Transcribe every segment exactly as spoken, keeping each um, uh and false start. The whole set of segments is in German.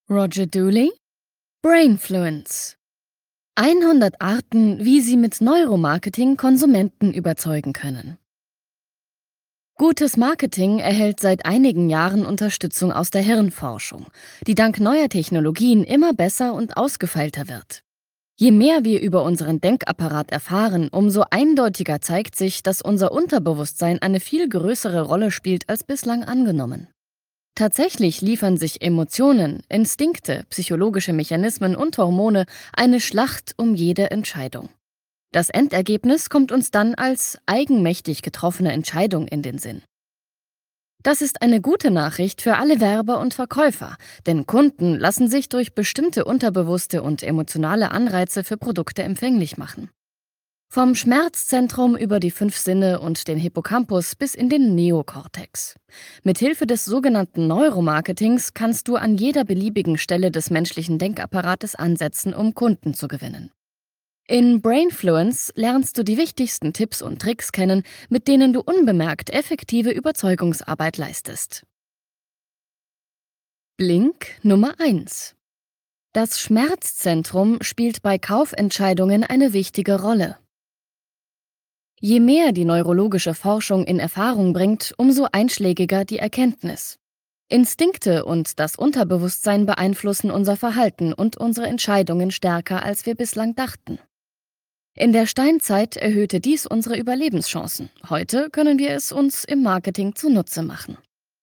Roger Dooley, Brainfluence. hundert Arten, wie Sie mit Neuromarketing Konsumenten überzeugen können. Gutes Marketing erhält seit einigen Jahren Unterstützung aus der Hirnforschung, die dank neuer Technologien immer besser und ausgefeilter wird. Je mehr wir über unseren Denkapparat erfahren, umso eindeutiger zeigt sich, dass unser Unterbewusstsein eine viel größere Rolle spielt als bislang angenommen. Tatsächlich liefern sich Emotionen, Instinkte, psychologische Mechanismen und Hormone eine Schlacht um jede Entscheidung. Das Endergebnis kommt uns dann als eigenmächtig getroffene Entscheidung in den Sinn. Das ist eine gute Nachricht für alle Werber und Verkäufer, denn Kunden lassen sich durch bestimmte unterbewusste und emotionale Anreize für Produkte empfänglich machen. Vom Schmerzzentrum über die fünf Sinne und den Hippocampus bis in den Neokortex. Mithilfe des sogenannten Neuromarketings kannst du an jeder beliebigen Stelle des menschlichen Denkapparates ansetzen, um Kunden zu gewinnen. In Brainfluence lernst du die wichtigsten Tipps und Tricks kennen, mit denen du unbemerkt effektive Überzeugungsarbeit leistest. Blink Nummer eins. Das Schmerzzentrum spielt bei Kaufentscheidungen eine wichtige Rolle. Je mehr die neurologische Forschung in Erfahrung bringt, umso einschlägiger die Erkenntnis. Instinkte und das Unterbewusstsein beeinflussen unser Verhalten und unsere Entscheidungen stärker, als wir bislang dachten. In der Steinzeit erhöhte dies unsere Überlebenschancen. Heute können wir es uns im Marketing zunutze machen.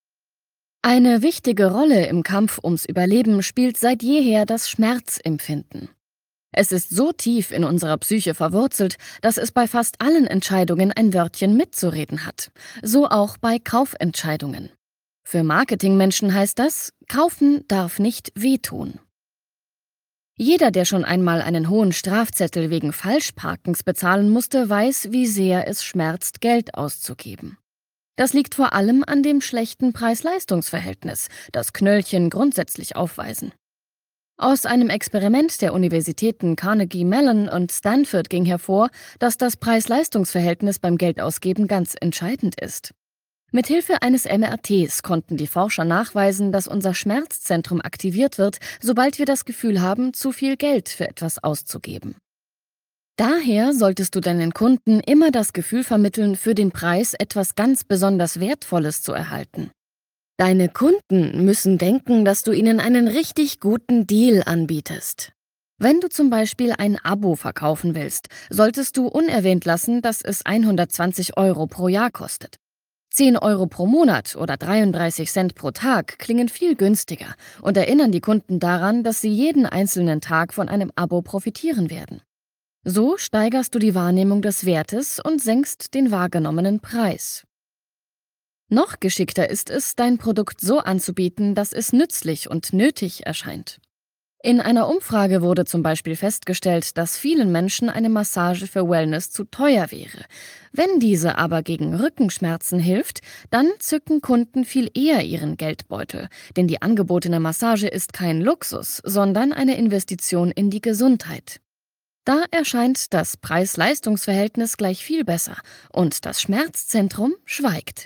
Eine wichtige Rolle im Kampf ums Überleben spielt seit jeher das Schmerzempfinden. Es ist so tief in unserer Psyche verwurzelt, dass es bei fast allen Entscheidungen ein Wörtchen mitzureden hat. So auch bei Kaufentscheidungen. Für Marketingmenschen heißt das, kaufen darf nicht wehtun. Jeder, der schon einmal einen hohen Strafzettel wegen Falschparkens bezahlen musste, weiß, wie sehr es schmerzt, Geld auszugeben. Das liegt vor allem an dem schlechten Preis-Leistungs-Verhältnis, das Knöllchen grundsätzlich aufweisen. Aus einem Experiment der Universitäten Carnegie Mellon und Stanford ging hervor, dass das Preis-Leistungs-Verhältnis beim Geldausgeben ganz entscheidend ist. Mithilfe eines M R Ts konnten die Forscher nachweisen, dass unser Schmerzzentrum aktiviert wird, sobald wir das Gefühl haben, zu viel Geld für etwas auszugeben. Daher solltest du deinen Kunden immer das Gefühl vermitteln, für den Preis etwas ganz besonders Wertvolles zu erhalten. Deine Kunden müssen denken, dass du ihnen einen richtig guten Deal anbietest. Wenn du zum Beispiel ein Abo verkaufen willst, solltest du unerwähnt lassen, dass es hundertzwanzig Euro pro Jahr kostet. zehn Euro pro Monat oder dreiunddreißig Cent pro Tag klingen viel günstiger und erinnern die Kunden daran, dass sie jeden einzelnen Tag von einem Abo profitieren werden. So steigerst du die Wahrnehmung des Wertes und senkst den wahrgenommenen Preis. Noch geschickter ist es, dein Produkt so anzubieten, dass es nützlich und nötig erscheint. In einer Umfrage wurde zum Beispiel festgestellt, dass vielen Menschen eine Massage für Wellness zu teuer wäre. Wenn diese aber gegen Rückenschmerzen hilft, dann zücken Kunden viel eher ihren Geldbeutel, denn die angebotene Massage ist kein Luxus, sondern eine Investition in die Gesundheit. Da erscheint das Preis-Leistungs-Verhältnis gleich viel besser und das Schmerzzentrum schweigt.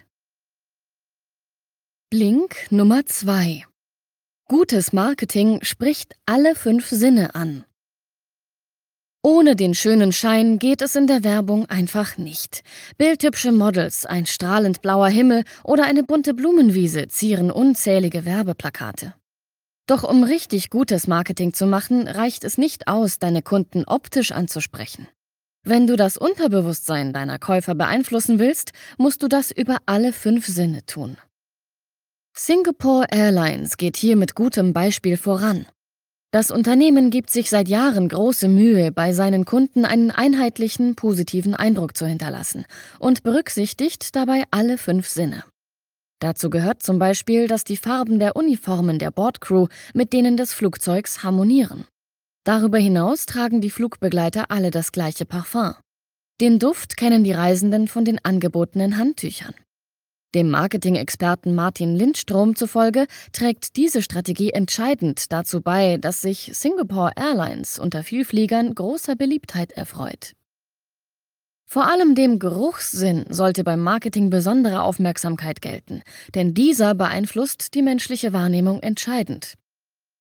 Blink Nummer zwei. Gutes Marketing spricht alle fünf Sinne an. Ohne den schönen Schein geht es in der Werbung einfach nicht. Bildhübsche Models, ein strahlend blauer Himmel oder eine bunte Blumenwiese zieren unzählige Werbeplakate. Doch um richtig gutes Marketing zu machen, reicht es nicht aus, deine Kunden optisch anzusprechen. Wenn du das Unterbewusstsein deiner Käufer beeinflussen willst, musst du das über alle fünf Sinne tun. Singapore Airlines geht hier mit gutem Beispiel voran. Das Unternehmen gibt sich seit Jahren große Mühe, bei seinen Kunden einen einheitlichen, positiven Eindruck zu hinterlassen und berücksichtigt dabei alle fünf Sinne. Dazu gehört zum Beispiel, dass die Farben der Uniformen der Bordcrew mit denen des Flugzeugs harmonieren. Darüber hinaus tragen die Flugbegleiter alle das gleiche Parfum. Den Duft kennen die Reisenden von den angebotenen Handtüchern. Dem Marketing-Experten Martin Lindstrom zufolge trägt diese Strategie entscheidend dazu bei, dass sich Singapore Airlines unter Vielfliegern großer Beliebtheit erfreut. Vor allem dem Geruchssinn sollte beim Marketing besondere Aufmerksamkeit gelten, denn dieser beeinflusst die menschliche Wahrnehmung entscheidend.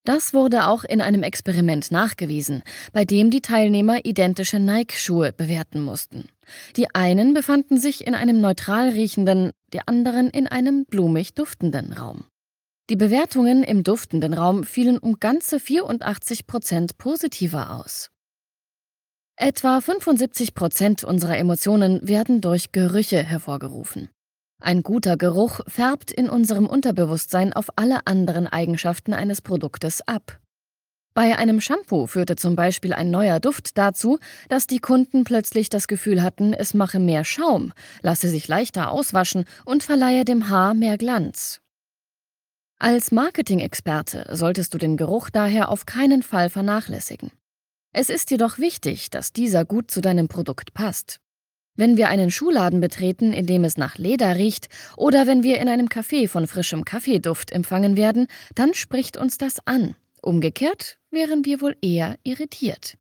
Das wurde auch in einem Experiment nachgewiesen, bei dem die Teilnehmer identische Nike-Schuhe bewerten mussten. Die einen befanden sich in einem neutral riechenden, die anderen in einem blumig duftenden Raum. Die Bewertungen im duftenden Raum fielen um ganze vierundachtzig Prozent positiver aus. Etwa fünfundsiebzig Prozent unserer Emotionen werden durch Gerüche hervorgerufen. Ein guter Geruch färbt in unserem Unterbewusstsein auf alle anderen Eigenschaften eines Produktes ab. Bei einem Shampoo führte zum Beispiel ein neuer Duft dazu, dass die Kunden plötzlich das Gefühl hatten, es mache mehr Schaum, lasse sich leichter auswaschen und verleihe dem Haar mehr Glanz. Als Marketing-Experte solltest du den Geruch daher auf keinen Fall vernachlässigen. Es ist jedoch wichtig, dass dieser gut zu deinem Produkt passt. Wenn wir einen Schuhladen betreten, in dem es nach Leder riecht, oder wenn wir in einem Café von frischem Kaffeeduft empfangen werden, dann spricht uns das an. Umgekehrt wären wir wohl eher irritiert.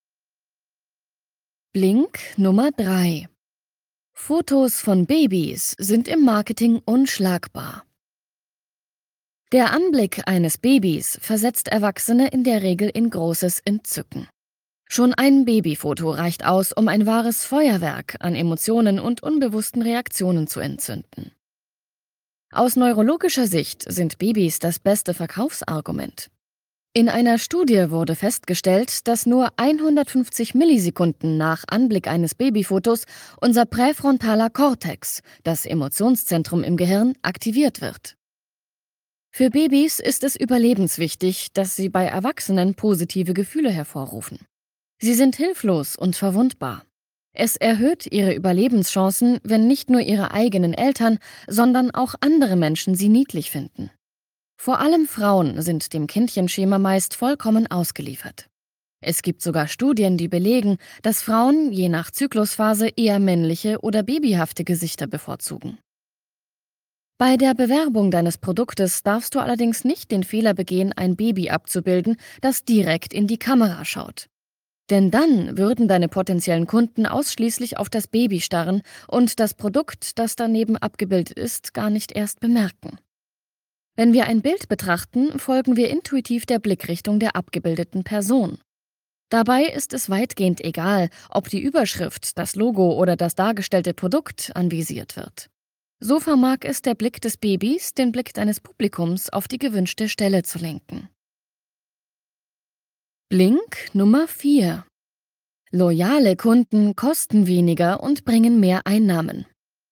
Blink Nummer drei. Fotos von Babys sind im Marketing unschlagbar. Der Anblick eines Babys versetzt Erwachsene in der Regel in großes Entzücken. Schon ein Babyfoto reicht aus, um ein wahres Feuerwerk an Emotionen und unbewussten Reaktionen zu entzünden. Aus neurologischer Sicht sind Babys das beste Verkaufsargument. In einer Studie wurde festgestellt, dass nur hundertfünfzig Millisekunden nach Anblick eines Babyfotos unser präfrontaler Kortex, das Emotionszentrum im Gehirn, aktiviert wird. Für Babys ist es überlebenswichtig, dass sie bei Erwachsenen positive Gefühle hervorrufen. Sie sind hilflos und verwundbar. Es erhöht ihre Überlebenschancen, wenn nicht nur ihre eigenen Eltern, sondern auch andere Menschen sie niedlich finden. Vor allem Frauen sind dem Kindchenschema meist vollkommen ausgeliefert. Es gibt sogar Studien, die belegen, dass Frauen je nach Zyklusphase eher männliche oder babyhafte Gesichter bevorzugen. Bei der Bewerbung deines Produktes darfst du allerdings nicht den Fehler begehen, ein Baby abzubilden, das direkt in die Kamera schaut. Denn dann würden deine potenziellen Kunden ausschließlich auf das Baby starren und das Produkt, das daneben abgebildet ist, gar nicht erst bemerken. Wenn wir ein Bild betrachten, folgen wir intuitiv der Blickrichtung der abgebildeten Person. Dabei ist es weitgehend egal, ob die Überschrift, das Logo oder das dargestellte Produkt anvisiert wird. So vermag es der Blick des Babys, den Blick deines Publikums auf die gewünschte Stelle zu lenken. Blink Nummer vier. Loyale Kunden kosten weniger und bringen mehr Einnahmen.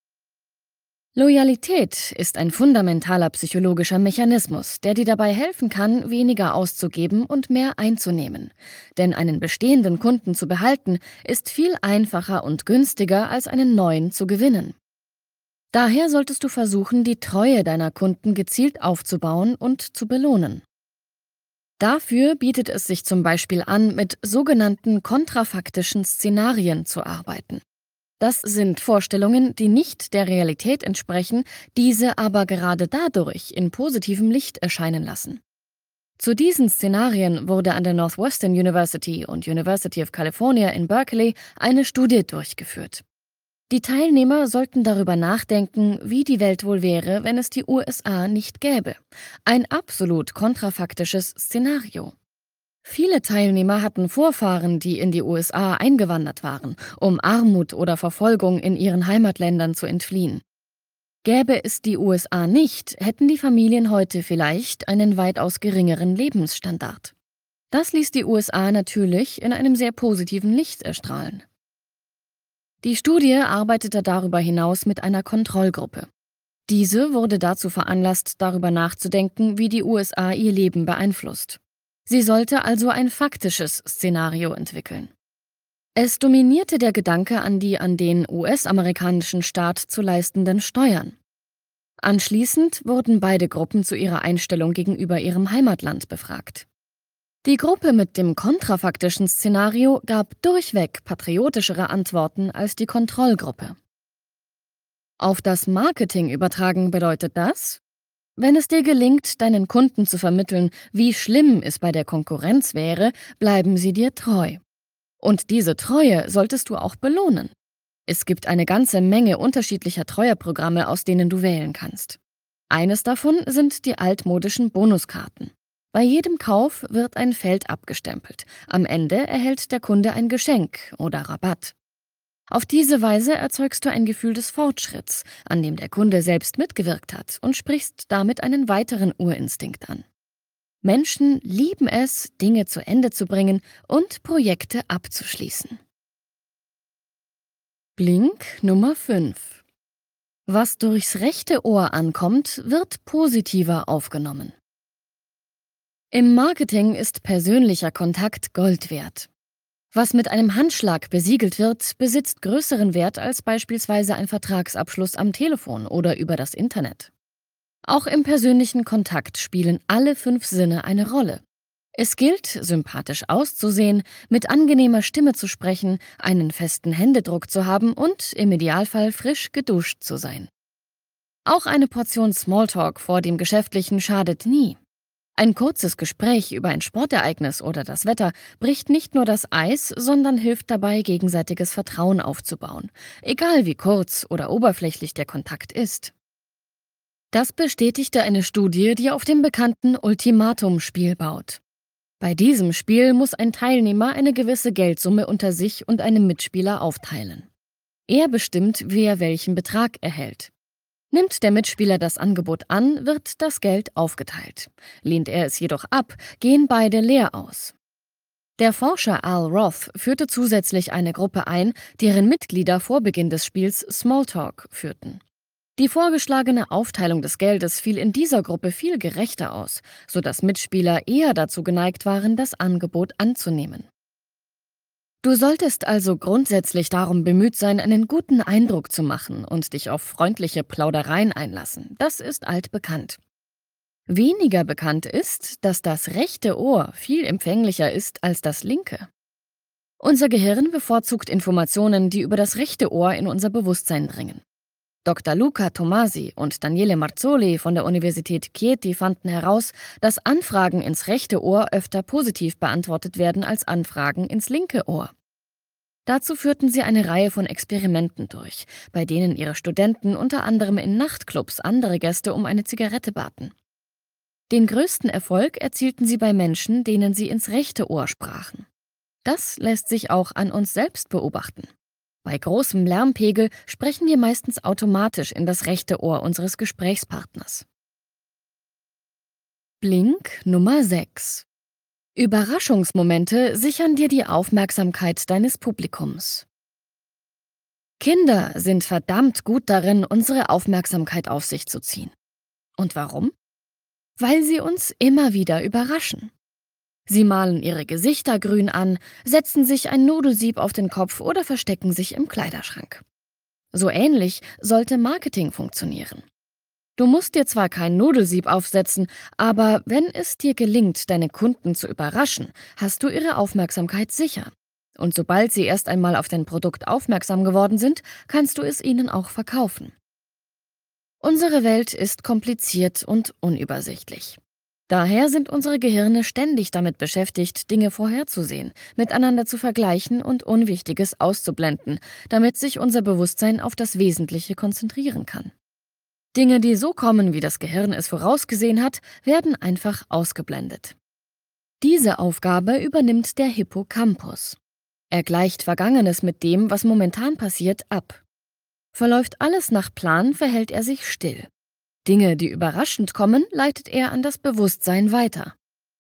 Loyalität ist ein fundamentaler psychologischer Mechanismus, der dir dabei helfen kann, weniger auszugeben und mehr einzunehmen. Denn einen bestehenden Kunden zu behalten, ist viel einfacher und günstiger, als einen neuen zu gewinnen. Daher solltest du versuchen, die Treue deiner Kunden gezielt aufzubauen und zu belohnen. Dafür bietet es sich zum Beispiel an, mit sogenannten kontrafaktischen Szenarien zu arbeiten. Das sind Vorstellungen, die nicht der Realität entsprechen, diese aber gerade dadurch in positivem Licht erscheinen lassen. Zu diesen Szenarien wurde an der Northwestern University und University of California in Berkeley eine Studie durchgeführt. Die Teilnehmer sollten darüber nachdenken, wie die Welt wohl wäre, wenn es die U S A nicht gäbe. Ein absolut kontrafaktisches Szenario. Viele Teilnehmer hatten Vorfahren, die in die U S A eingewandert waren, um Armut oder Verfolgung in ihren Heimatländern zu entfliehen. Gäbe es die U S A nicht, hätten die Familien heute vielleicht einen weitaus geringeren Lebensstandard. Das ließ die U S A natürlich in einem sehr positiven Licht erstrahlen. Die Studie arbeitete darüber hinaus mit einer Kontrollgruppe. Diese wurde dazu veranlasst, darüber nachzudenken, wie die U S A ihr Leben beeinflusst. Sie sollte also ein faktisches Szenario entwickeln. Es dominierte der Gedanke an die an den U S-amerikanischen Staat zu leistenden Steuern. Anschließend wurden beide Gruppen zu ihrer Einstellung gegenüber ihrem Heimatland befragt. Die Gruppe mit dem kontrafaktischen Szenario gab durchweg patriotischere Antworten als die Kontrollgruppe. Auf das Marketing übertragen bedeutet das: Wenn es dir gelingt, deinen Kunden zu vermitteln, wie schlimm es bei der Konkurrenz wäre, bleiben sie dir treu. Und diese Treue solltest du auch belohnen. Es gibt eine ganze Menge unterschiedlicher Treueprogramme, aus denen du wählen kannst. Eines davon sind die altmodischen Bonuskarten. Bei jedem Kauf wird ein Feld abgestempelt. Am Ende erhält der Kunde ein Geschenk oder Rabatt. Auf diese Weise erzeugst du ein Gefühl des Fortschritts, an dem der Kunde selbst mitgewirkt hat und sprichst damit einen weiteren Urinstinkt an. Menschen lieben es, Dinge zu Ende zu bringen und Projekte abzuschließen. Blink Nummer fünf. Was durchs rechte Ohr ankommt, wird positiver aufgenommen. Im Marketing ist persönlicher Kontakt Gold wert. Was mit einem Handschlag besiegelt wird, besitzt größeren Wert als beispielsweise ein Vertragsabschluss am Telefon oder über das Internet. Auch im persönlichen Kontakt spielen alle fünf Sinne eine Rolle. Es gilt, sympathisch auszusehen, mit angenehmer Stimme zu sprechen, einen festen Händedruck zu haben und im Idealfall frisch geduscht zu sein. Auch eine Portion Smalltalk vor dem Geschäftlichen schadet nie. Ein kurzes Gespräch über ein Sportereignis oder das Wetter bricht nicht nur das Eis, sondern hilft dabei, gegenseitiges Vertrauen aufzubauen, egal wie kurz oder oberflächlich der Kontakt ist. Das bestätigte eine Studie, die auf dem bekannten Ultimatum-Spiel baut. Bei diesem Spiel muss ein Teilnehmer eine gewisse Geldsumme unter sich und einem Mitspieler aufteilen. Er bestimmt, wer welchen Betrag erhält. Nimmt der Mitspieler das Angebot an, wird das Geld aufgeteilt. Lehnt er es jedoch ab, gehen beide leer aus. Der Forscher Al Roth führte zusätzlich eine Gruppe ein, deren Mitglieder vor Beginn des Spiels Smalltalk führten. Die vorgeschlagene Aufteilung des Geldes fiel in dieser Gruppe viel gerechter aus, sodass Mitspieler eher dazu geneigt waren, das Angebot anzunehmen. Du solltest also grundsätzlich darum bemüht sein, einen guten Eindruck zu machen und dich auf freundliche Plaudereien einlassen. Das ist altbekannt. Weniger bekannt ist, dass das rechte Ohr viel empfänglicher ist als das linke. Unser Gehirn bevorzugt Informationen, die über das rechte Ohr in unser Bewusstsein dringen. Doktor Luca Tomasi und Daniele Marzoli von der Universität Chieti fanden heraus, dass Anfragen ins rechte Ohr öfter positiv beantwortet werden als Anfragen ins linke Ohr. Dazu führten sie eine Reihe von Experimenten durch, bei denen ihre Studenten unter anderem in Nachtclubs andere Gäste um eine Zigarette baten. Den größten Erfolg erzielten sie bei Menschen, denen sie ins rechte Ohr sprachen. Das lässt sich auch an uns selbst beobachten. Bei großem Lärmpegel sprechen wir meistens automatisch in das rechte Ohr unseres Gesprächspartners. Blink Nummer sechs. Überraschungsmomente sichern dir die Aufmerksamkeit deines Publikums. Kinder sind verdammt gut darin, unsere Aufmerksamkeit auf sich zu ziehen. Und warum? Weil sie uns immer wieder überraschen. Sie malen ihre Gesichter grün an, setzen sich ein Nudelsieb auf den Kopf oder verstecken sich im Kleiderschrank. So ähnlich sollte Marketing funktionieren. Du musst dir zwar kein Nudelsieb aufsetzen, aber wenn es dir gelingt, deine Kunden zu überraschen, hast du ihre Aufmerksamkeit sicher. Und sobald sie erst einmal auf dein Produkt aufmerksam geworden sind, kannst du es ihnen auch verkaufen. Unsere Welt ist kompliziert und unübersichtlich. Daher sind unsere Gehirne ständig damit beschäftigt, Dinge vorherzusehen, miteinander zu vergleichen und Unwichtiges auszublenden, damit sich unser Bewusstsein auf das Wesentliche konzentrieren kann. Dinge, die so kommen, wie das Gehirn es vorausgesehen hat, werden einfach ausgeblendet. Diese Aufgabe übernimmt der Hippocampus. Er gleicht Vergangenes mit dem, was momentan passiert, ab. Verläuft alles nach Plan, verhält er sich still. Dinge, die überraschend kommen, leitet er an das Bewusstsein weiter.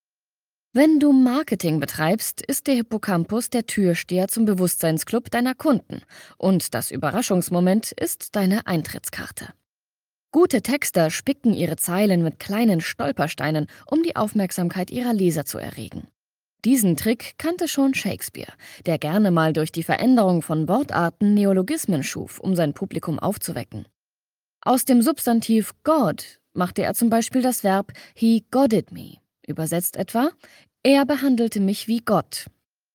Wenn du Marketing betreibst, ist der Hippocampus der Türsteher zum Bewusstseinsclub deiner Kunden und das Überraschungsmoment ist deine Eintrittskarte. Gute Texter spicken ihre Zeilen mit kleinen Stolpersteinen, um die Aufmerksamkeit ihrer Leser zu erregen. Diesen Trick kannte schon Shakespeare, der gerne mal durch die Veränderung von Wortarten Neologismen schuf, um sein Publikum aufzuwecken. Aus dem Substantiv God machte er zum Beispiel das Verb he godded me, übersetzt etwa, er behandelte mich wie Gott.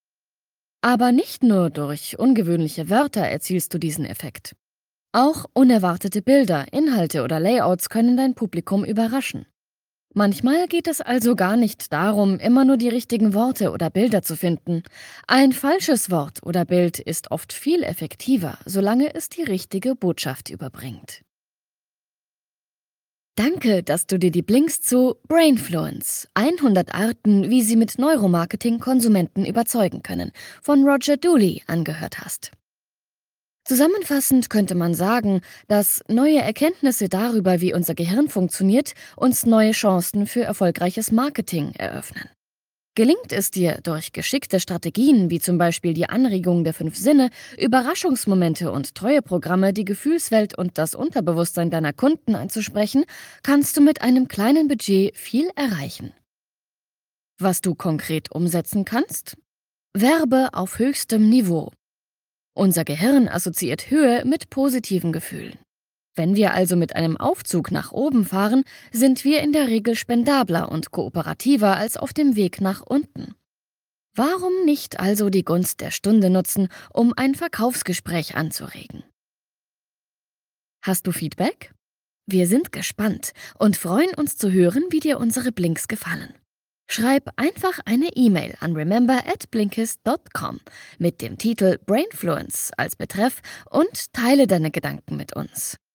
Aber nicht nur durch ungewöhnliche Wörter erzielst du diesen Effekt. Auch unerwartete Bilder, Inhalte oder Layouts können dein Publikum überraschen. Manchmal geht es also gar nicht darum, immer nur die richtigen Worte oder Bilder zu finden. Ein falsches Wort oder Bild ist oft viel effektiver, solange es die richtige Botschaft überbringt. Danke, dass du dir die Blinks zu Brainfluence, hundert Arten, wie sie mit Neuromarketing Konsumenten überzeugen können, von Roger Dooley angehört hast. Zusammenfassend könnte man sagen, dass neue Erkenntnisse darüber, wie unser Gehirn funktioniert, uns neue Chancen für erfolgreiches Marketing eröffnen. Gelingt es dir, durch geschickte Strategien wie zum Beispiel die Anregung der fünf Sinne, Überraschungsmomente und Treueprogramme die Gefühlswelt und das Unterbewusstsein deiner Kunden anzusprechen, kannst du mit einem kleinen Budget viel erreichen. Was du konkret umsetzen kannst? Werbe auf höchstem Niveau. Unser Gehirn assoziiert Höhe mit positiven Gefühlen. Wenn wir also mit einem Aufzug nach oben fahren, sind wir in der Regel spendabler und kooperativer als auf dem Weg nach unten. Warum nicht also die Gunst der Stunde nutzen, um ein Verkaufsgespräch anzuregen? Hast du Feedback? Wir sind gespannt und freuen uns zu hören, wie dir unsere Blinks gefallen. Schreib einfach eine E-Mail an remember at blinkist dot com mit dem Titel Brainfluence als Betreff und teile deine Gedanken mit uns.